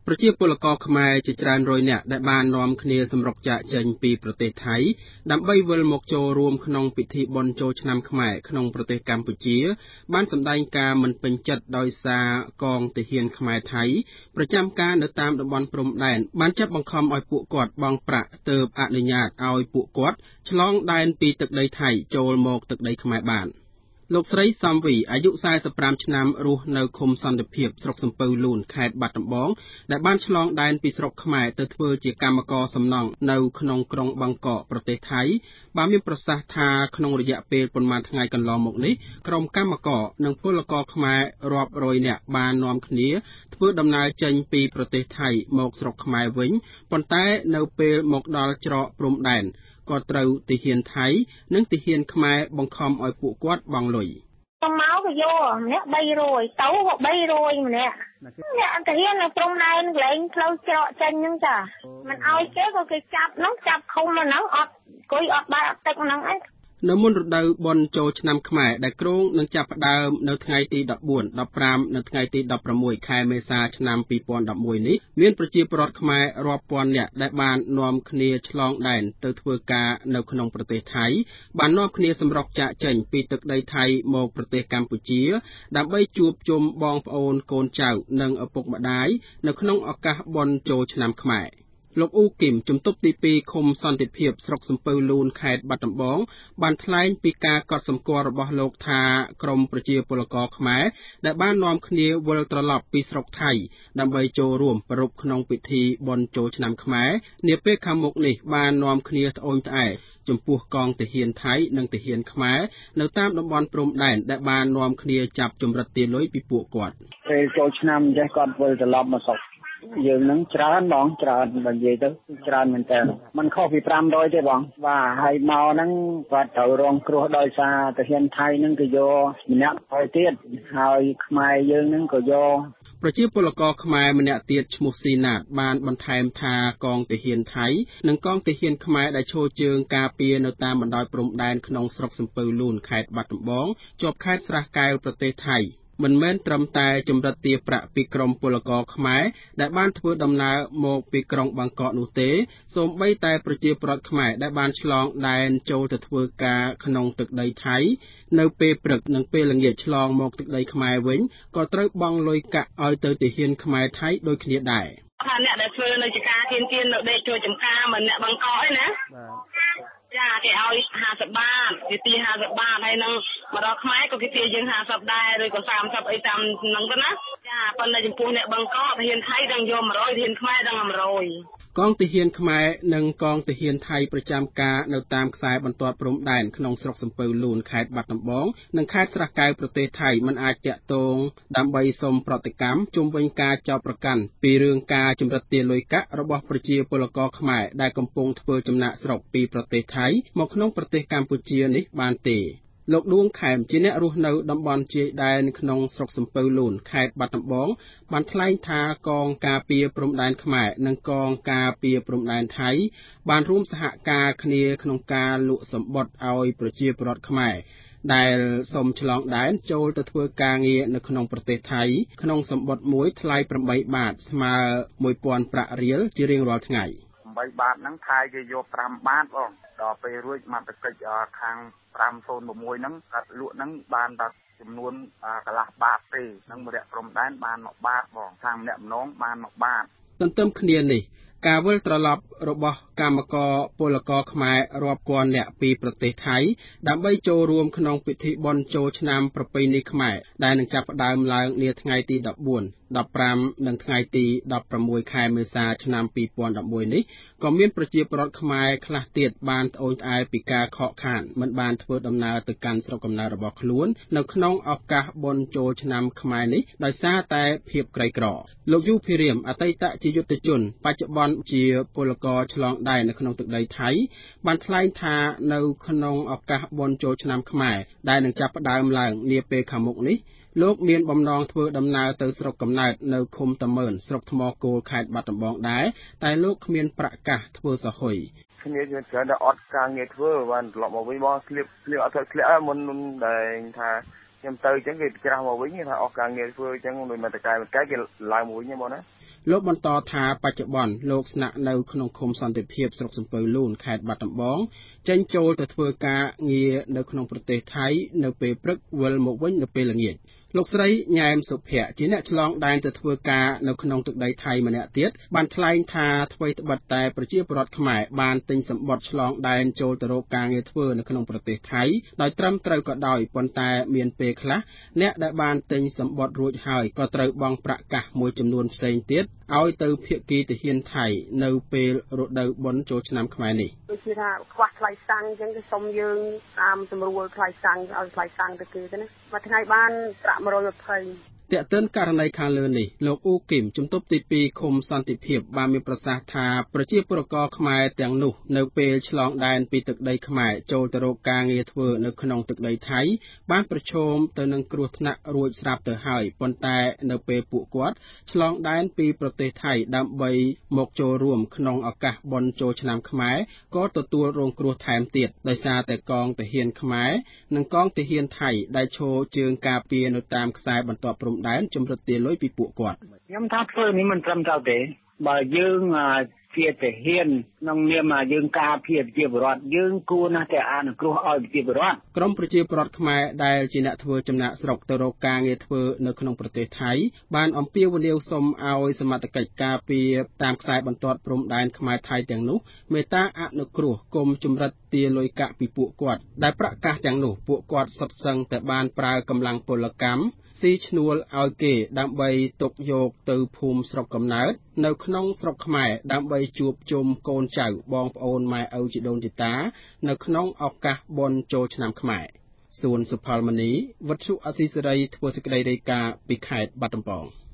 ប្រជាពលករខ្មែរជាច្រើនរយនាក់ដែលបាននាំគ្នាសម្រុកចាកចេញពីប្រទេសថៃដើម្បីវិលមកចូលរួមក្នុងពិធីបុណ្យចូលឆ្នាំខ្មែរក្នុងប្រទេសកម្ពុជាបានសម្ដែងការមិនពេញចិត្តដោយសារកងទាហានខ្មែរថៃប្រចាំការនៅតាមតំបន់ព្រំដែនបានចាប់បង្ខំឲ្យពួកគាត់បង់ប្រាក់ទើបអនុញ្ញាតឲ្យពួកគាត់ឆ្លងដែនពីទឹកដីថៃចូលមកទឹកដីខ្មែរបានលោកស្រីសំវីអាយុ45ឆ្នាំរស់នៅឃុំសន្តិភាពស្រុកសំពៅលូនខេត្តបាត់ដំបងដែលបានឆ្លងដែនពីស្រុកខ្មែរទៅធ្វើជាកម្មករសំណង់នៅក្នុងក្រុងបាងកកប្រទេសថៃបានមានប្រសាសន៍ថាក្នុងរយៈពេលប៉ុន្មានថ្ងៃកន្លងមកនេះក្រុមកម្មករនិងពលករខ្មែររាប់រយនាក់បាននាំគ្នាធ្វើដំណើរចេញពីប្រទេសថៃមកស្រុកខ្មែរវិញប៉ុន្តែនៅពេលមកដល់ច្រកព្រំដែនក៏ត្រូវទាហានថៃនិងទាហានខ្មែរបង្ខំឲ្យពួកគាត់បង់លុយមកក៏យកម្នាក់300ទៅក៏300ម្នាក់អ្នកទាហាននៅព្រំដែនកន្លែងផ្លូវច្រកចេញហ្នឹងចាមិនឲ្យគេក៏គេចាប់ហ្នឹងចាប់ឃុំហ្នឹងអត់អង្គុយអត់បាយអត់ទឹកហ្នឹងឯងនៅមុនរដូវបុណ្យចូលឆ្នាំខ្មែរដែលគ្រោងនឹងចាប់ផ្ដើមនៅថ្ងៃទី14 15នៅថ្ងៃទី16ខែមេសាឆ្នាំ2011នេះមានប្រជាពលរដ្ឋខ្មែររាប់ពាន់នាក់ដែលបាននាំគ្នាឆ្លងដែនទៅធ្វើការនៅក្នុងប្រទេសថៃបាននាំគ្នាសម្រុកចាកចេញពីទឹកដីថៃមកប្រទេសកម្ពុជាដើម្បីជួបជុំបងប្អូនកូនចៅនិងឪពុកម្ដាយនៅក្នុងឱកាសបុណ្យចូលឆ្នាំខ្មែរលោកអ៊ូគឹមជំទប់ទី2ឃុំសន្តិភាពស្រុកសំពៅលូនខេត្តបាត់ដំបងបានថ្លែងពីការកត់សម្គាល់របស់លោកថាក្រមប្រជាពលករខ្មែរដែលបាននាំគ្នាវិលត្រឡប់ពីស្រុកថៃដើម្បីចូលរួមប្រារព្ធក្នុងពិធីបុណ្យចូលឆ្នាំខ្មែរនាពេលខាងមុខនេះបាននាំគ្នាត្អូញត្អែរចំពោះកងទាហានថៃនិងទាហានខ្មែរនៅតាមតំបន់ព្រំដែនដែលបាននាំគ្នាចាប់ចម្រិតទារលុយពីពួកគាត់ពេលចូលឆ្នាំចេះគាត់វិលត្រឡប់មកស្រុកយើងនឹងច្រើនបងច្រើនបើនិយាយទៅច្រើនមែនតើมันខុសពី500ទេបងបាទហើយមកហ្នឹងគាត់ត្រូវរងគ្រោះដោយសារទាហានថៃហ្នឹងក៏យកម្នាក់ហើយទៀតហើយខ្មែរយើងហ្នឹងក៏យកប្រជាពលករខ្មែរម្នាក់ទៀតឈ្មោះស៊ីណាតបានបន្ថែមថាកងទាហានថៃនិងកងទាហានខ្មែរដែលឈរជើងការពារនៅតាមបណ្ដោយព្រំដែនក្នុងស្រុកសំពៅលូនខេត្តបាត់ដំបងជាប់ខេត្តស្រះកែវប្រទេសថៃមិនមែនត្រឹមតែចម្រិតទារប្រាក់ពីក្រុមពលករខ្មែរដែលបានធ្វើដំណើរមកពីក្រុងបាងកកនោះទេសូម្បីតែប្រជាពលរដ្ឋខ្មែរដែលបានឆ្លងដែនចូលទៅធ្វើការក្នុងទឹកដីថៃនៅពេលព្រឹកនិងពេលល្ងាចឆ្លងមកទឹកដីខ្មែរវិញក៏ត្រូវបង់លុយកាក់ឲ្យទៅទាហានខ្មែរថៃដូចគ្នាដែរថាអ្នកដែលធ្វើនៅចការទៀននៅដេកជួយចំការមិនអ្នកបាងកកឯណាចាគេឲ្យ50បាតគេទា50បាតហើយនឹងមកដល់ខ្មែរក៏គេទាយើង50ដែរឬក៏30អីតាមហ្នឹងទៅណាចាប៉ុន្តែចំពោះអ្នកបាងកកទាហានថៃដឹងយក100ទាហានខ្មែរដឹង100 កងទាហានខ្មែរនិងកងទាហានថៃប្រចាំការនៅតាមខ្សែបន្ទាត់ព្រំដែនក្នុងស្រុកសំពៅលូនខេត្តបាត់ដំបងនិងខេត្តស្រះកែវប្រទេសថៃមិនអាចតាក់ទងដើម្បីសុំប្រតិកម្មជុំវិញការចោទប្រកាន់ពីរឿងការចម្រិតទារលុយកាក់របស់ប្រជាពលករខ្មែរដែលកំពុងធ្វើចំណាកស្រុកពីប្រទេសថៃមកក្នុងប្រទេសកម្ពុជានេះបានទេលោកដួងខែមជាអ្នករស់នៅតំបន់ជាយដែនក្នុងស្រុកសំពៅលូនខេត្តបាត់ដំបងបានថ្លែងថាកងការពារព្រំដែនខ្មែរនិងកងការពារព្រំដែនថៃបានរួមសហការគ្នាក្នុងការលក់សំបុត្រឲ្យប្រជាពលរដ្ឋខ្មែរដែលសូមឆ្លងដែនចូលទៅធ្វើការងារនៅក្នុងប្រទេសថៃក្នុងសំបុត្រមួយថ្លៃ8បាតស្មើ1000ប្រាក់រៀលជារៀងរាល់ថ្ងៃ 8បាតហ្នឹងថៃគេយក5បាតបងដល់ពេលរួចមកទៅកិច្ចខាង506ហ្នឹងគាត់លក់ហ្នឹងបានដល់ចំនួនកន្លះបាតទេនឹងម្នាក់ព្រំដែនបាន1បាតបងខាងម្នាក់ម្ដងបាន1បាតទន្ទឹមគ្នានេះការវិលត្រឡប់របស់កម្មករពលករខ្មែររាប់ពាន់នាក់ពីប្រទេសថៃដើម្បីចូលរួមក្នុងពិធីបុណ្យចូលឆ្នាំប្រពៃណីខ្មែរដែលនឹងចាប់ផ្ដើមឡើងនាថ្ងៃទី14 15និងថ្ងៃទី16ខែមេសាឆ្នាំ2011នេះក៏មានប្រជាពលរដ្ឋខ្មែរខ្លះទៀតបានត្អូញត្អែរពីការខកខានមិនបានធ្វើដំណើរទៅកាន់ស្រុកកំណើតរបស់ខ្លួននៅក្នុងឱកាសបុណ្យចូលឆ្នាំខ្មែរនេះដោយសារតែភាពក្រីក្រលោកយូភីរៀមអតីតជាយុទ្ធជនបច្ចុប្បន្នជាពលករឆ្លងដែននៅក្នុងទឹកដីថៃបានថ្លែងថានៅក្នុងឱកាសបុណ្យចូលឆ្នាំខ្មែរដែលនឹងចាប់ផ្ដើមឡើងនាពេលខាងមុខនេះលោកមានបំណងធ្វើដំណើរទៅស្រុកកំណើតនៅឃុំតាម៉ឺនស្រុកថ្មគោលខេត្តបាត់ដំបងដែរតែលោកគ្មានប្រាក់កាសធ្វើសហុយគ្នាយើងច្រើនតែអត់ការងារធ្វើបានត្រឡប់មកវិញមកស្លៀកអត់ធ្វើស្លៀកមុនដែលថាខ្ញុំទៅអញ្ចឹងគេច្រាស់មកវិញថាអស់ការងារធ្វើអញ្ចឹងដោយមកតកែគេឡើងមកវិញហ្មងណាលោកបន្តថាបច្ចុប្បន្នលោកស្នាក់នៅក្នុងឃុំសន្តិភាពស្រុកសំពៅលូនខេត្តបាត់ដំបងចេញចូលទៅធ្វើការងារនៅក្នុងប្រទេសថៃនៅពេលព្រឹកវិលមកវិញនៅពេលល្ងាចលោកស្រីញ៉ែមសុភ័ក្រជាអ្នកឆ្លងដែនទៅធ្វើការនៅក្នុងទឹកដីថៃម្នាក់ទៀតបានថ្លែងថាអ្វីត្បិតតែប្រជាពលរដ្ឋខ្មែរបានទិញសម្បត្តិឆ្លងដែនចូលទៅរកការងារធ្វើនៅក្នុងប្រទេសថៃដោយត្រឹមត្រូវក៏ដោយប៉ុន្តែមានពេលខ្លះអ្នកដែលបានទិញសម្បត្តិរួចហើយក៏ត្រូវបង់ប្រាក់កាសមួយចំនួនផ្សេងទៀតឲ្យទៅភាគីទាហានថៃនៅពេលរដូវបុណ្យចូលឆ្នាំខ្មែរនេះដូចជាថាខ្វះថ្លៃសាំងអញ្ចឹងគេសុំយើងតាមសម្រួលថ្លៃសាំងឲ្យថ្លៃសាំងទៅគេទៅណាមួយថ្ងៃបានប្រាក់120 ទាក់ទើនករណីខាងលើនេះលោកអ៊ូគឹមជំទប់ទី2ឃុំសន្តិភាពបានមានប្រសាសន៍ថាប្រជាពលរដ្ឋខ្មែរទាំងនោះនៅពេលឆ្លងដែនពីទឹកដីខ្មែរចូលទៅរកការងារធ្វើនៅក្នុងទឹកដីថៃបានប្រឈមទៅនឹងគ្រោះថ្នាក់រួចស្រាប់ទៅហើយប៉ុន្តែនៅពេលពួកគាត់ឆ្លងដែនពីប្រទេសថៃដើម្បីមកចូលរួមក្នុងឱកាសបុណ្យចូលឆ្នាំខ្មែរក៏ទទួលរងគ្រោះថែមទៀតដោយសារតែកងទាហានខ្មែរនិងកងទាហានថៃដែលឈរជើងការពារនៅតាមខ្សែបន្ទាត់ព្រំដែនជំរិតទាលុយពីពួកគាត់ខ្ញុំថាធ្វើនេះមិនត្រឹមត្រូវទេបើយើងជាទាហានក្នុងនាមយើងការពារប្រជាពលរដ្ឋយើងគួរណាស់តែអនុគ្រោះឲ្យប្រជាពលរដ្ឋក្រមប្រជាពលរដ្ឋខ្មែរដែលជាអ្នកធ្វើចំណាកស្រុកទៅរកការងារធ្វើនៅក្នុងប្រទេសថៃបានអំពាវនាវសុំឲ្យសមត្ថកិច្ចការពារតាមខ្សែបន្ទាត់ព្រំដែនខ្មែរថៃទាំងនោះមេត្តាអនុគ្រោះគុំជំរិតទាលុយកាក់ពីពួកគាត់ដែលប្រកាសទាំងនោះពួកគាត់សុទ្ធសឹងតែបានប្រើកម្លាំងពលកម្មស៊ីឈ្នួលឲ្យគេដើម្បីទុកយកទៅភូមិស្រុកកំណើតនៅក្នុងស្រុកខ្មែរដើម្បីជួបជុំកូនចៅបងប្អូនម៉ែឪជីដូនជីតានៅក្នុងឱកាសបុណ្យចូលឆ្នាំខ្មែរសួនសុផលមនីវត្ថុអសីសេរីធ្វើសេចក្តីរាយការណ៍ពីខេត្តបាត់ដំបង